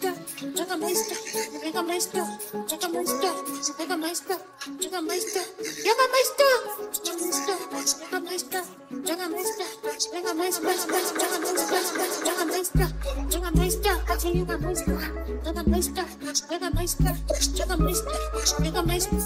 Jägermeister, Jägermeister, Jägermeister, Jägermeister, Jägermeister, Jägermeister, Jägermeister, Jägermeister, Jägermeister, Jägermeister, Jägermeister, Jägermeister, Jägermeister, Jägermeister, Jägermeister,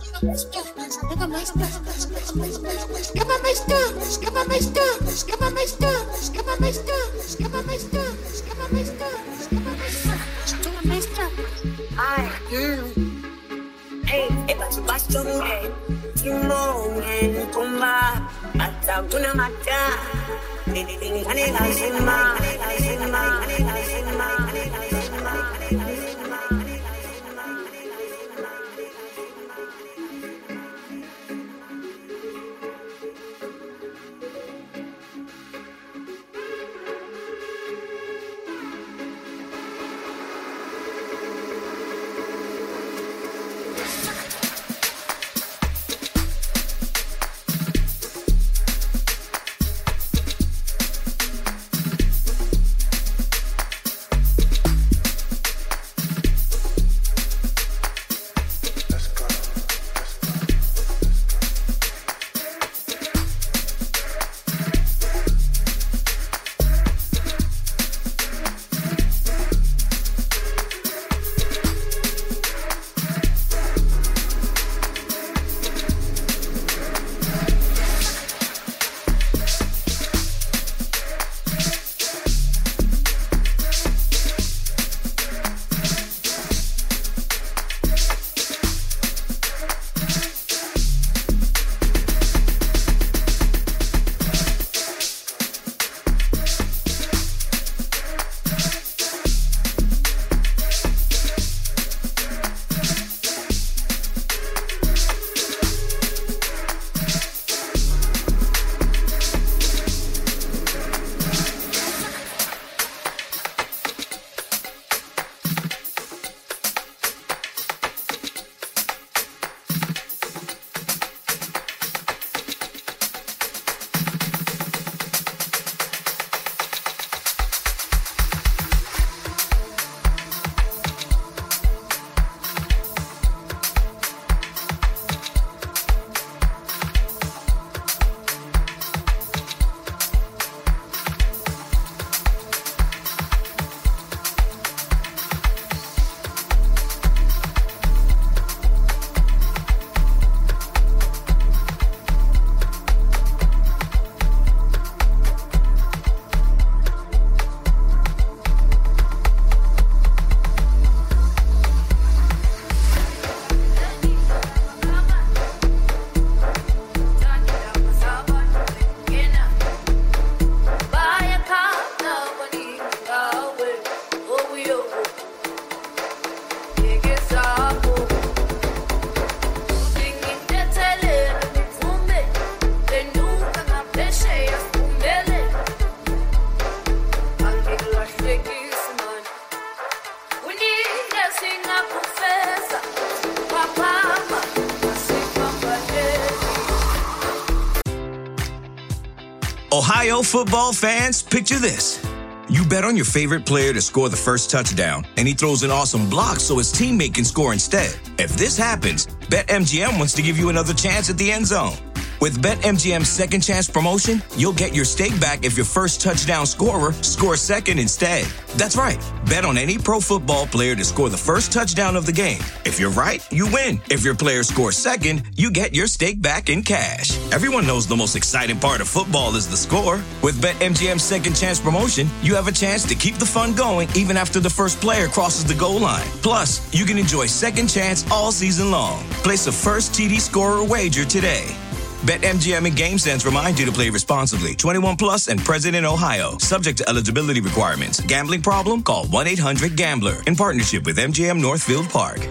Ohio football fans, picture this. You bet on your favorite player to score the first touchdown, and he throws an awesome block so his teammate can score instead. If this happens, BetMGM wants to give you another chance at the end zone. With BetMGM's second chance promotion, you'll get your stake back if your first touchdown scorer scores second instead. That's right. Bet on any pro football player to score the first touchdown of the game. If you're right, you win. If your player scores second, you get your stake back in cash. Everyone knows the most exciting part of football is the score. With BetMGM's second chance promotion, you have a chance to keep the fun going even after the first player crosses the goal line. Plus, you can enjoy second chance all season long. Place a first TD scorer wager today. BetMGM and GameSense remind you to play responsibly. 21 plus and present in Ohio. Subject to eligibility requirements. Gambling problem? Call 1-800-GAMBLER. In partnership with MGM Northfield Park.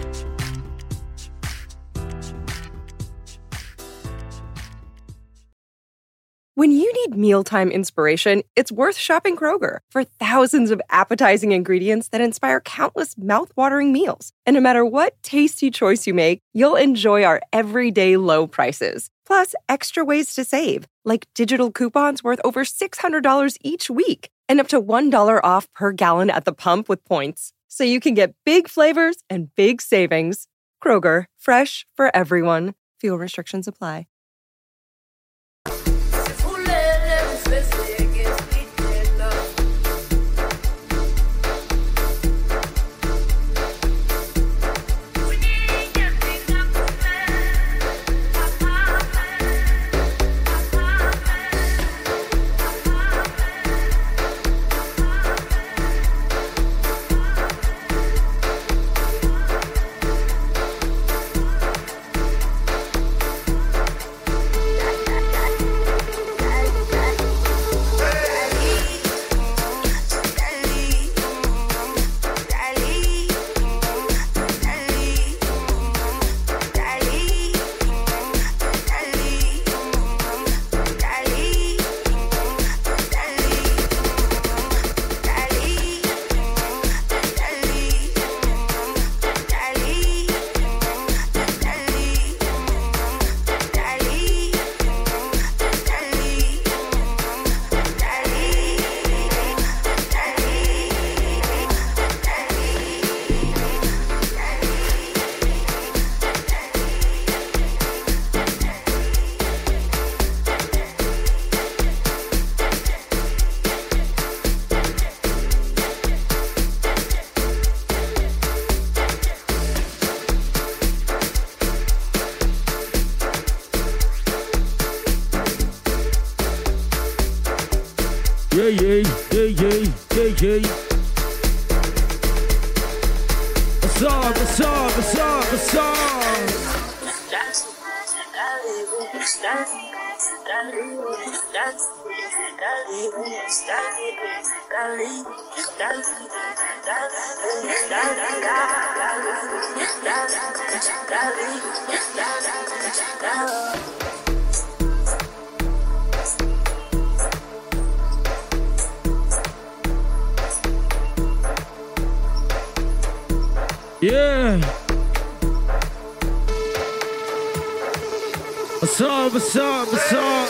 When you need mealtime inspiration, it's worth shopping Kroger for thousands of appetizing ingredients that inspire countless mouthwatering meals. And no matter what tasty choice you make, you'll enjoy our everyday low prices. Plus, extra ways to save, like digital coupons worth over $600 each week and up to $1 off per gallon at the pump with points. so you can get big flavors and big savings. Kroger, fresh for everyone. Fuel restrictions apply. Yeah. What's up?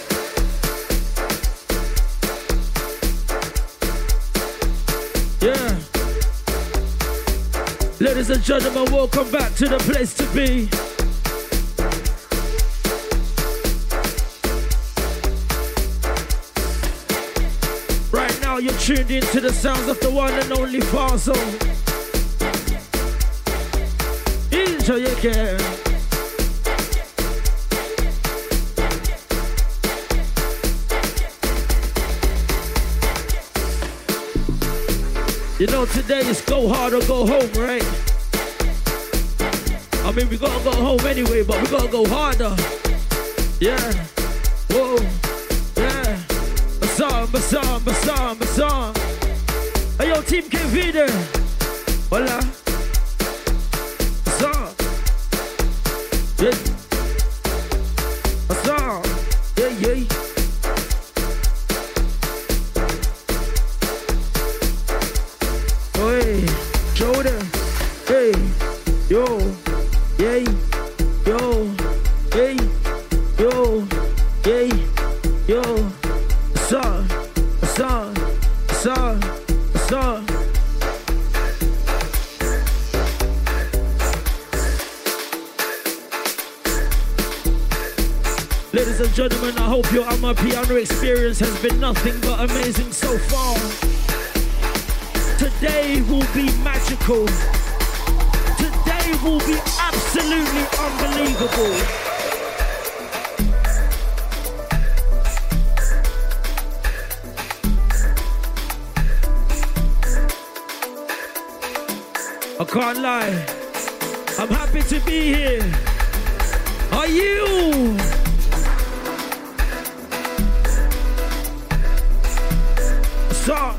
Yeah. Ladies and gentlemen, welcome back to the place to be. Right now you're tuned into the sounds of the one and only Farzo. Enjoy your game. You know, today is go hard or go home, right? I mean, we gotta go home anyway, but we gotta go harder. Yeah. Whoa. Yeah. Basan. Hey, yo, Team KV there. Hola. Basan. Yeah. Basan. Yeah. Hey, shoulder, hey, yo, yay, yo, hey, yo, yay, yo, son. Ladies and gentlemen, I hope your piano experience has been nothing but amazing so far. Today will be magical. Today will be absolutely unbelievable. I can't lie. I'm happy to be here. Are you? So.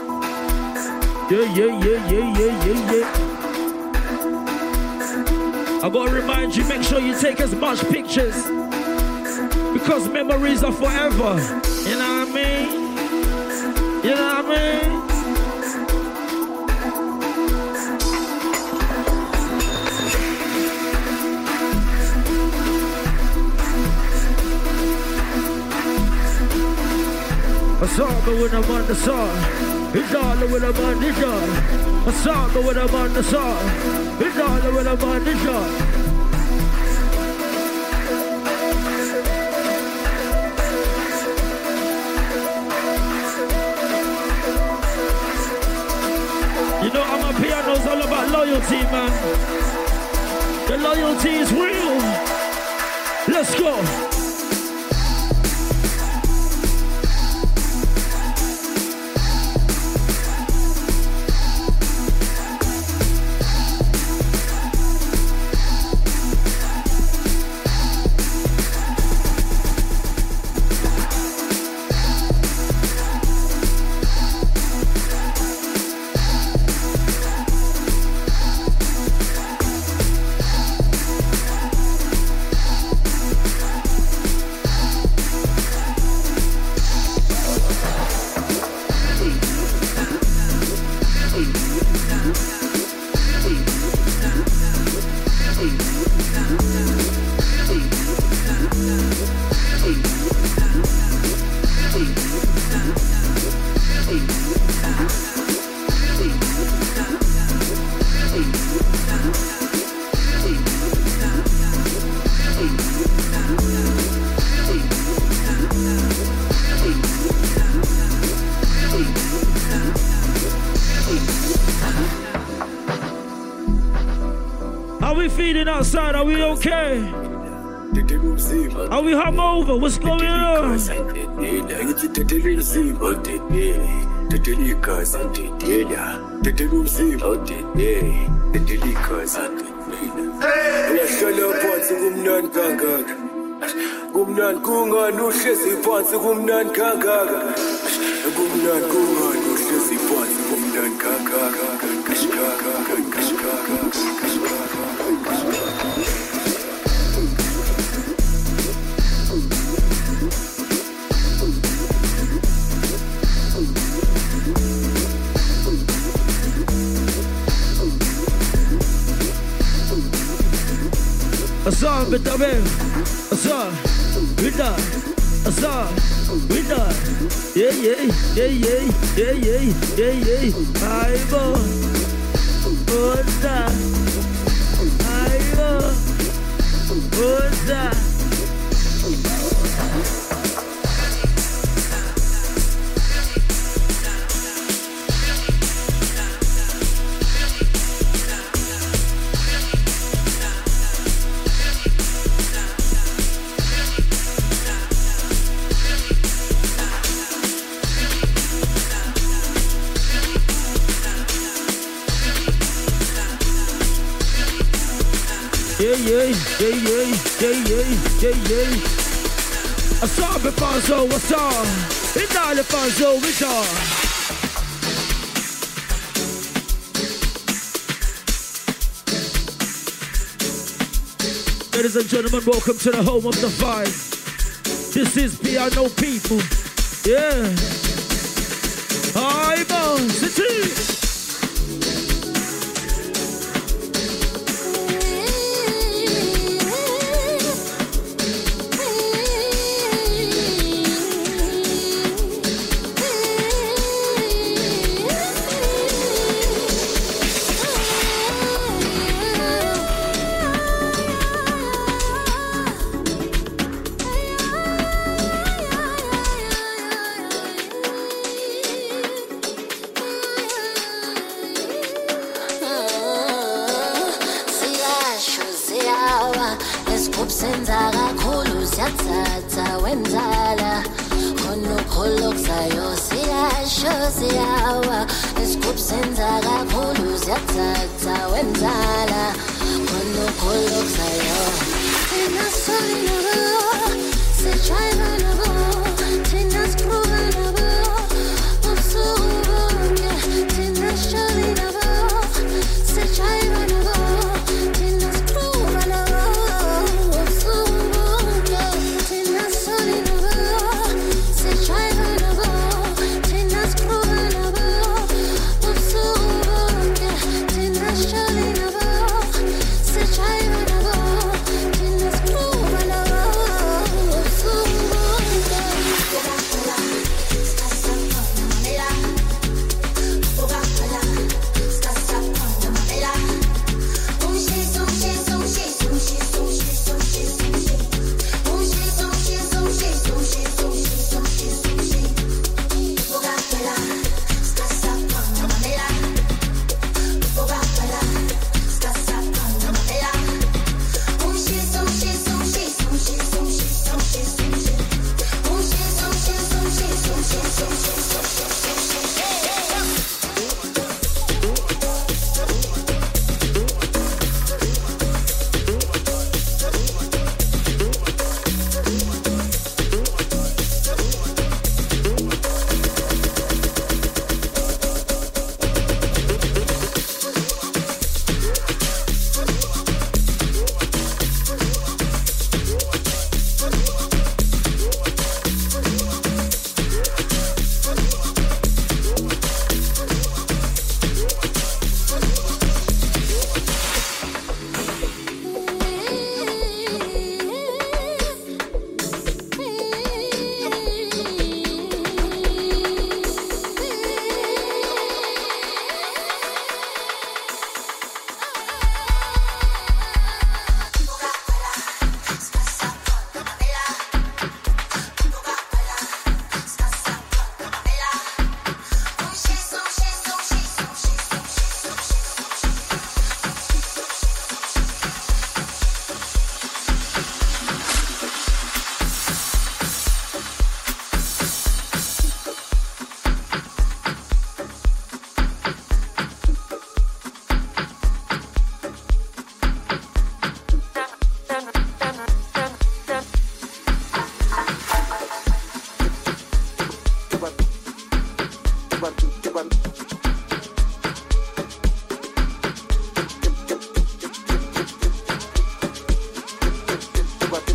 Yeah. I gotta remind you, make sure you take as much pictures because memories are forever. You know what I mean? You know what I mean? I saw me when I'm on the song. It's all when I'm on the song. I saw me when I'm on the song. It's all when I'm on the song. You know, I'm a piano's all about loyalty, man. The loyalty is real. Let's go. Outside, are we okay? Are we hungover? What's going on? Azar bitabe, azar, vida, azar, vida, yeah yeah yeah yeah yeah yeah yeah yeah. Aibo, oza, aibo, oza. Yeah, yeah, yeah, yeah, yeah, yeah, yeah, yeah. I saw the Bonzo, what's on? It's all the Bonzo, what's on? Ladies and gentlemen, welcome to the home of the vibe. This is Piano People. Yeah. Hi, boss, City.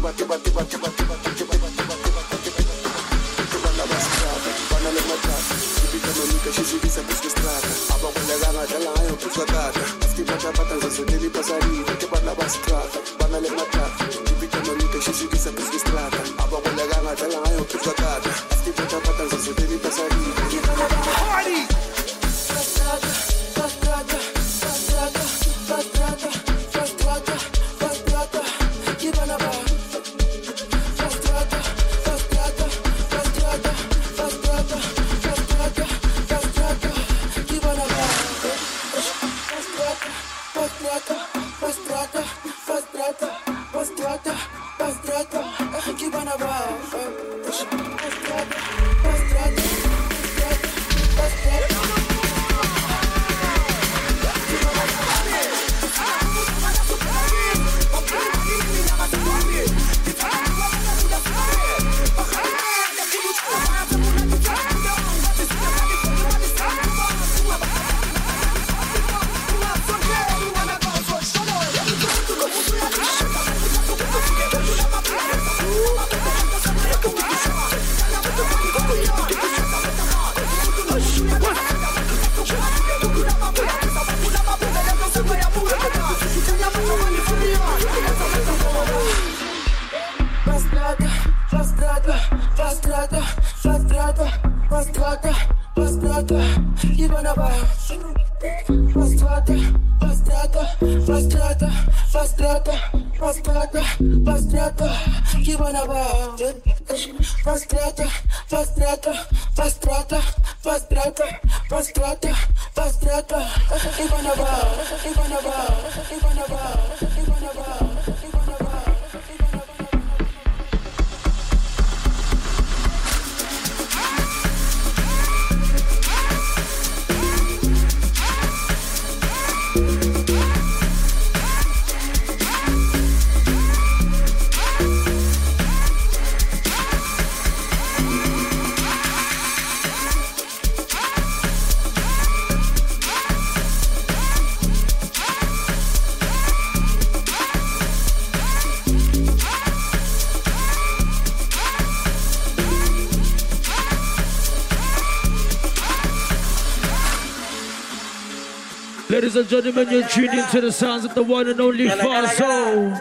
Ladies and gentlemen, you're tuned into the sounds of the one and only Farzo.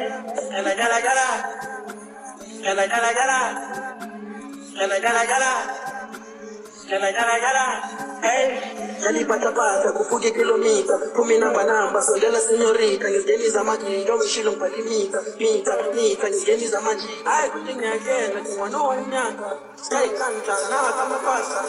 Pata kufuge kilomita 10 namba sondela senyorita ngizeniza maji ndio ngishilo mpalimika mita ngizeniza maji ai kutinga agenda kimwana wanyaka sky kanta na kama pasa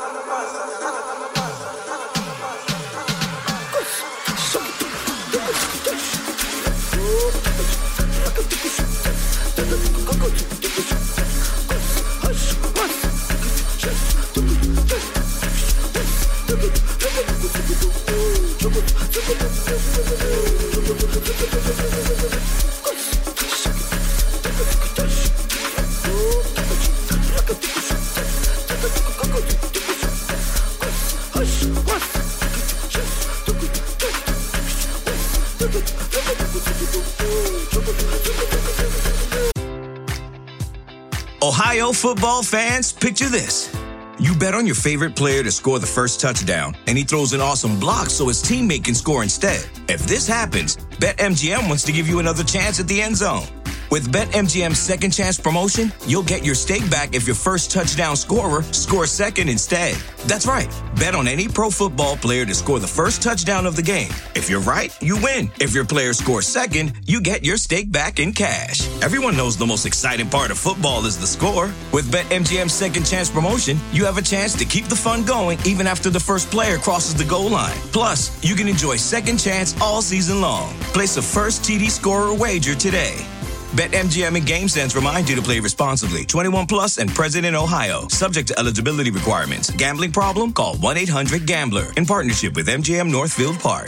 Ohio football fans, picture this. You bet on your favorite player to score the first touchdown, and he throws an awesome block so his teammate can score instead. If this happens, BetMGM wants to give you another chance at the end zone. With BetMGM's second chance promotion, you'll get your stake back if your first touchdown scorer scores second instead. That's right. Bet on any pro football player to score the first touchdown of the game. If you're right, you win. If your player scores second, you get your stake back in cash. Everyone knows the most exciting part of football is the score. With BetMGM's second chance promotion, you have a chance to keep the fun going even after the first player crosses the goal line. Plus, you can enjoy second chance all season long. Place a first TD scorer wager today. BetMGM and GameSense remind you to play responsibly. 21 plus and present in Ohio. Subject to eligibility requirements. Gambling problem? Call 1-800-GAMBLER. In partnership with MGM Northfield Park.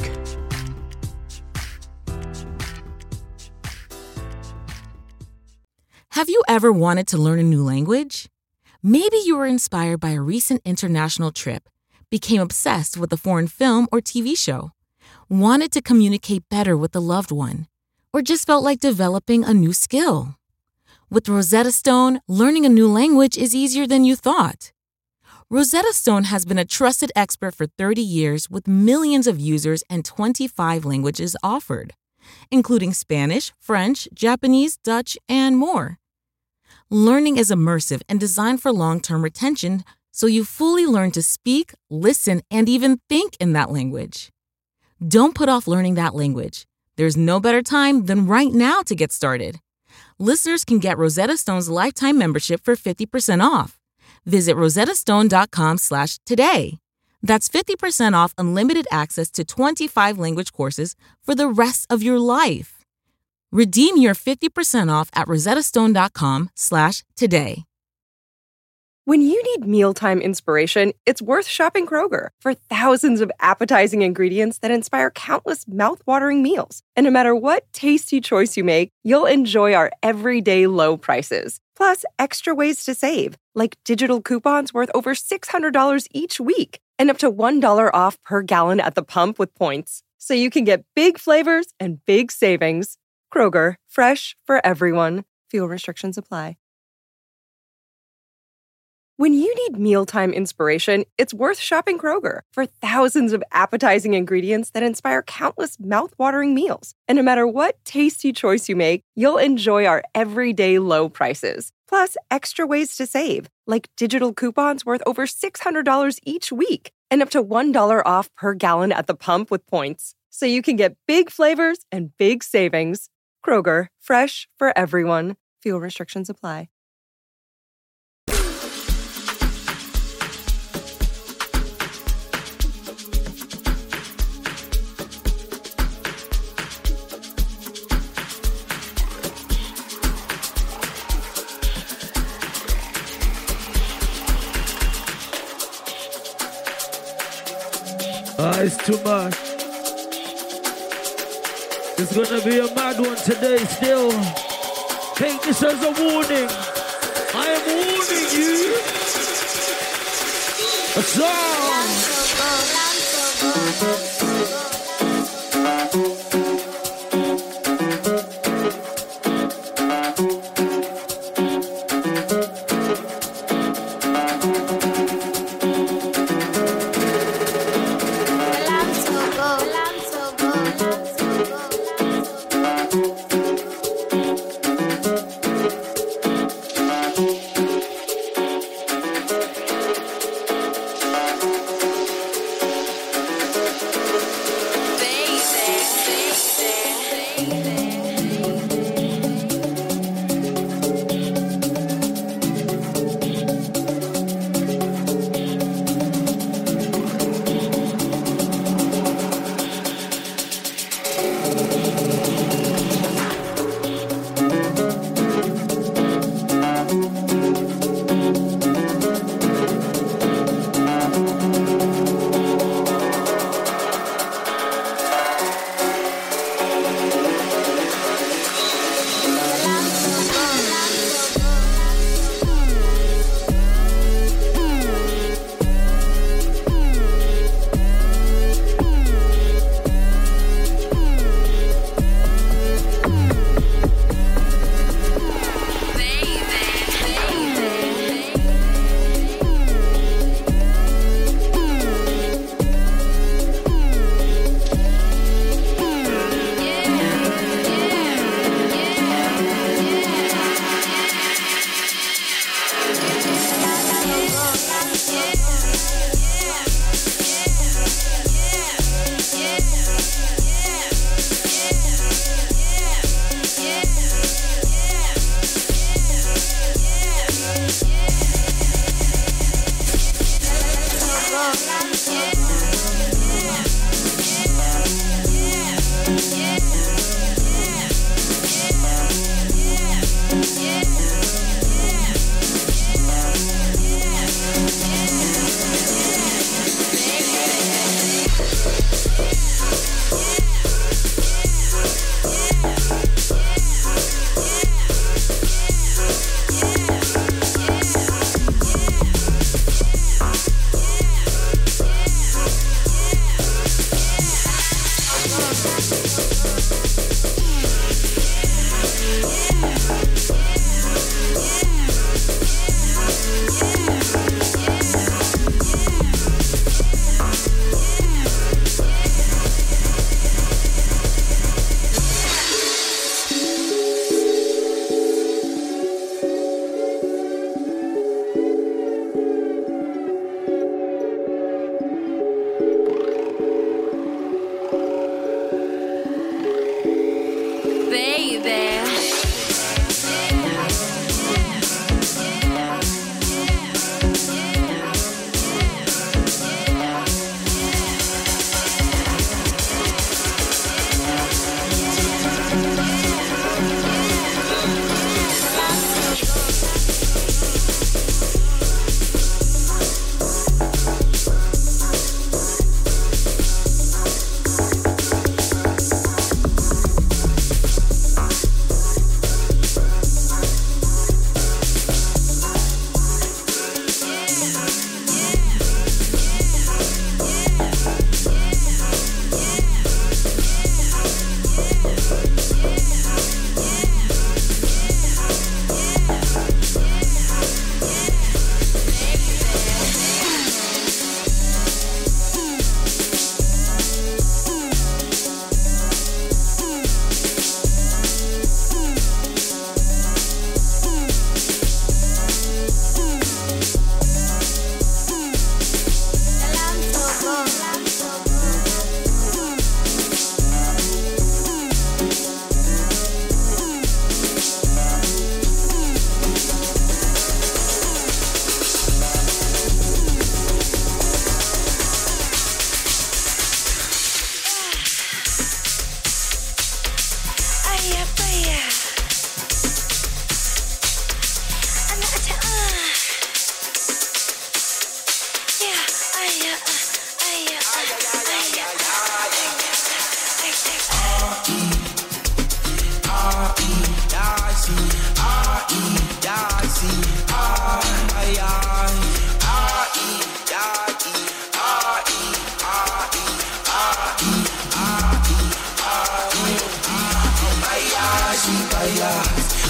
Have you ever wanted to learn a new language? Maybe you were inspired by a recent international trip, became obsessed with a foreign film or TV show, wanted to communicate better with a loved one, or just felt like developing a new skill. With Rosetta Stone, learning a new language is easier than you thought. Rosetta Stone has been a trusted expert for 30 years with millions of users and 25 languages offered, including Spanish, French, Japanese, Dutch, and more. Learning is immersive and designed for long-term retention, so you fully learn to speak, listen, and even think in that language. Don't put off learning that language. There's no better time than right now to get started. Listeners can get Rosetta Stone's lifetime membership for 50% off. Visit rosettastone.com/today. That's 50% off unlimited access to 25 language courses for the rest of your life. Redeem your 50% off at rosettastone.com/today. When you need mealtime inspiration, it's worth shopping Kroger for thousands of appetizing ingredients that inspire countless mouth-watering meals. And no matter what tasty choice you make, you'll enjoy our everyday low prices. Plus, extra ways to save, like digital coupons worth over $600 each week and up to $1 off per gallon at the pump with points. So you can get big flavors and big savings. Kroger, fresh for everyone. Fuel restrictions apply. When you need mealtime inspiration, it's worth shopping Kroger for thousands of appetizing ingredients that inspire countless mouth-watering meals. And no matter what tasty choice you make, you'll enjoy our everyday low prices. Plus, extra ways to save, like digital coupons worth over $600 each week and up to $1 off per gallon at the pump with points. So you can get big flavors and big savings. Kroger, fresh for everyone. Fuel restrictions apply. It's too much. It's gonna be a mad one today still. Take this as a warning. I am warning you. A song.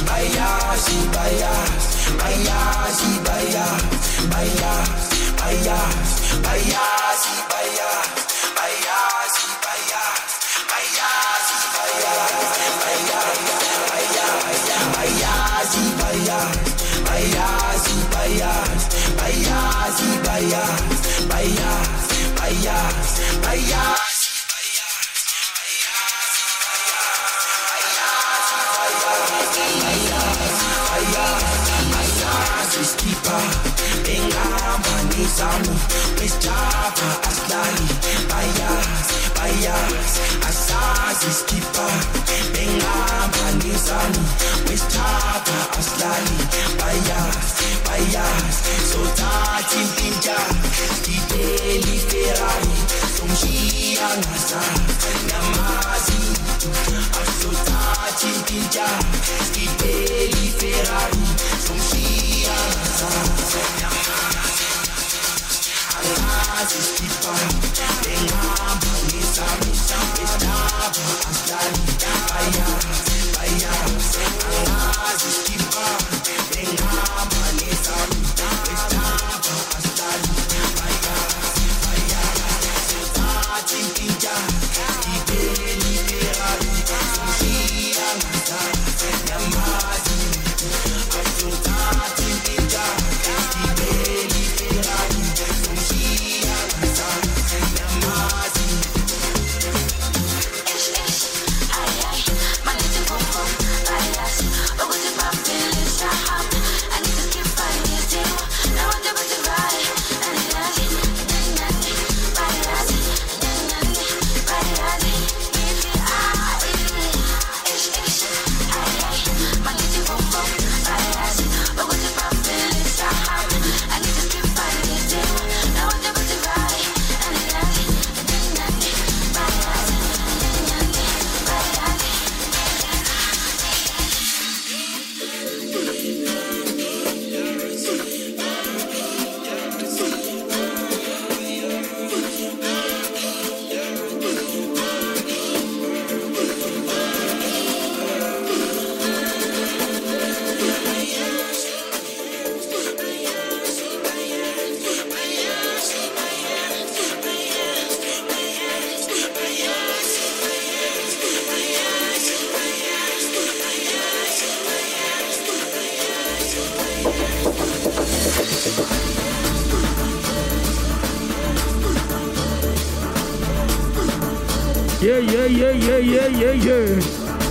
Yeah.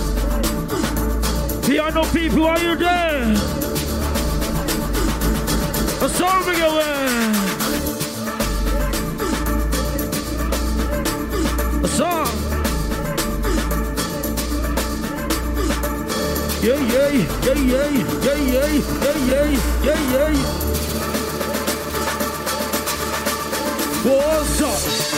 Piano people, are you there? A song away. A song. Yeah. What's up?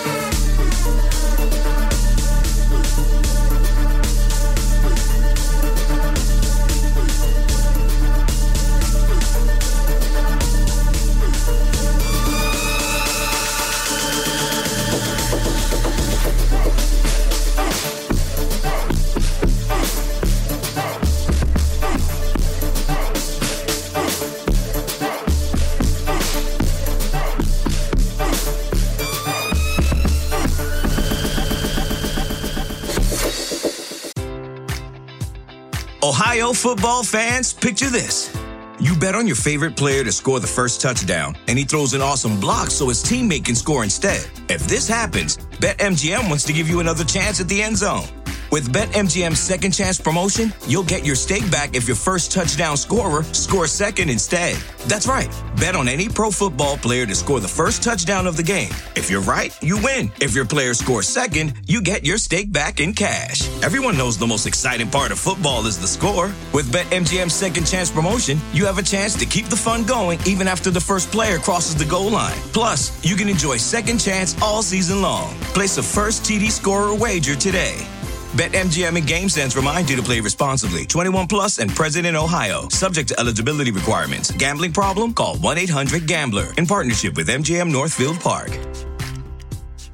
Ohio football fans, picture this. You bet on your favorite player to score the first touchdown, and he throws an awesome block so his teammate can score instead. If this happens, BetMGM wants to give you another chance at the end zone. With BetMGM's second chance promotion, you'll get your stake back if your first touchdown scorer scores second instead. That's right. Bet on any pro football player to score the first touchdown of the game. If you're right, you win. If your player scores second, you get your stake back in cash. Everyone knows the most exciting part of football is the score. With BetMGM's second chance promotion, you have a chance to keep the fun going even after the first player crosses the goal line. Plus, you can enjoy second chance all season long. Place a first TD scorer wager today. BetMGM and GameSense remind you to play responsibly. 21 plus and present in Ohio. Subject to eligibility requirements. Gambling problem? Call 1-800-GAMBLER. In partnership with MGM Northfield Park.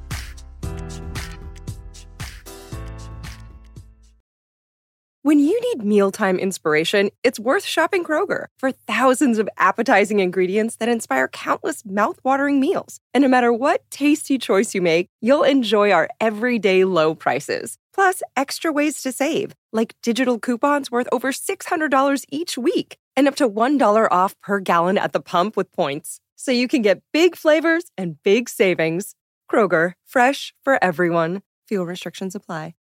When you need mealtime inspiration, it's worth shopping Kroger for thousands of appetizing ingredients that inspire countless mouth-watering meals. And no matter what tasty choice you make, you'll enjoy our everyday low prices. Plus, extra ways to save, like digital coupons worth over $600 each week and up to $1 off per gallon at the pump with points. So you can get big flavors and big savings. Kroger, fresh for everyone. Fuel restrictions apply.